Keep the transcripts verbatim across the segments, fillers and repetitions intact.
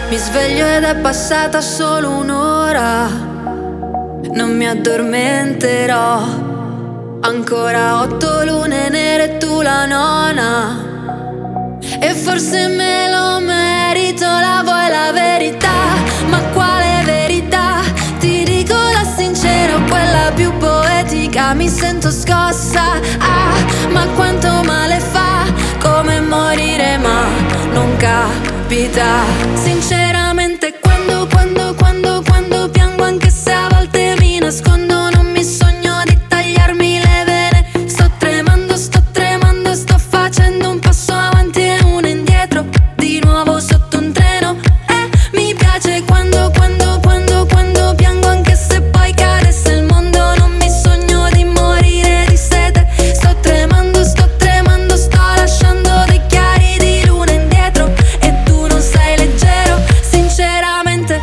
Mi sveglio ed è passata solo un'ora. Non mi addormenterò. Ancora otto lune nere e tu la nona. E forse me lo merito, la vuoi la verità? Ma quale verità? Ti dico la sincera o quella più poetica. Mi sento scossa, ah, ma quanto male fa. Come morire ma non capita. Sinceramente quando, quando, quando, quando piango, anche se a volte mi nascondo, non mi sogno di tagliarmi le vene. Sto tremando, sto tremando, sto facendo un passo avanti e uno indietro, di nuovo sotto un treno. E mi piace quando, quando, quando, quando piango, anche se poi cadesse il mondo. Non mi sogno di morire di sete. Sto tremando, sto tremando, sto lasciando dei chiari di luna indietro. E tu non sei leggero, sinceramente.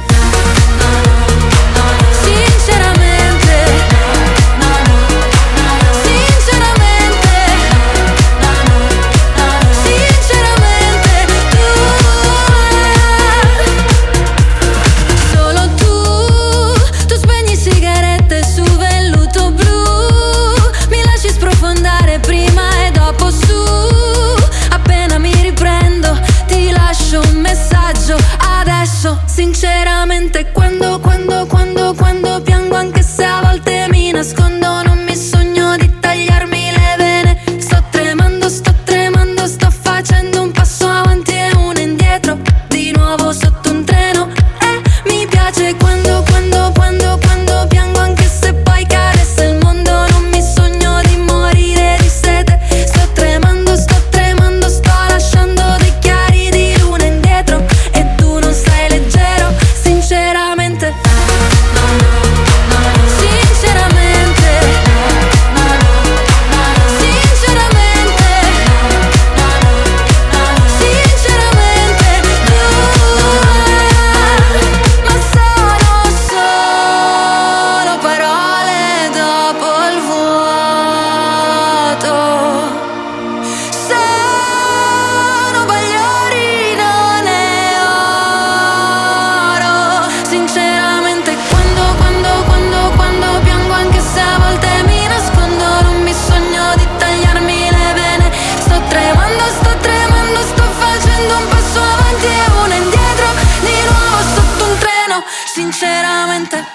Sinceramente. Sinceramente. Sinceramente tu. Solo tu. Tu spegni sigarette su velluto blu. Mi lasci sprofondare prima e dopo su. Appena mi riprendo ti lascio un messaggio adesso. Sinceramente quando, quando, quando, quando piango, anche se a volte mi nascondo, non mi sogno di tagliarmi le vene. Sto tremando, sto tremando, sto facendo un passo avanti e uno indietro, di nuovo sotto un treno. E mi piace quando, quando, quando, quando piango, anche se poi cadesse il mondo. Non mi sogno di morire di sete. Sto tremando, sto tremando, sto lasciando dei chiari di luna indietro. E tu non sei leggero, sinceramente. Sinceramente. Sinceramente. Sinceramente tu. Ma sono solo parole dopo il vuoto. Sono bagliori, non è oro. Sinceramente quando, quando, quando, quando piango, anche se a volte mi nascondo, non mi sogno di tagliarmi le vene. Sto tremando, sto tremando, sto facendo un passo avanti e uno indietro, di nuovo sotto un treno. Sinceramente.